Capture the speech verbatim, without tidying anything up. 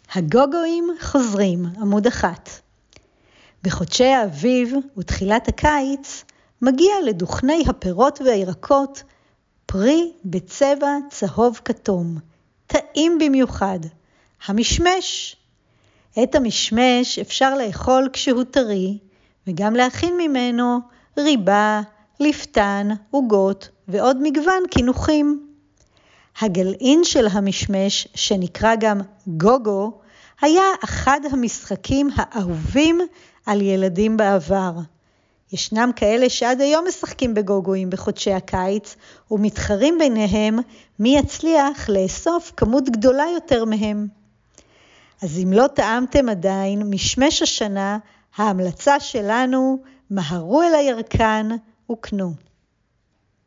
הגוגואים חוזרים, עמוד אחת. בחודשי האביב ותחילת הקיץ מגיע לדוכני הפירות והירקות פרי בצבע צהוב כתום, טעים במיוחד, המשמש. את המשמש אפשר לאכול כשהוא טרי וגם להכין ממנו ריבה, לפתן, עוגות ועוד מגוון קינוחים. הגלעין של המשמש, שנקרא גם גוגו, היה אחד המשחקים האהובים על ילדים בעבר. ישנם כאלה שעד היום משחקים בגוגואים בחודשי הקיץ, ומתחרים ביניהם מי יצליח לאסוף כמות גדולה יותר מהם. אז אם לא טעמתם עדיין משמש השנה, ההמלצה שלנו, מהרו אל הירקן וקנו.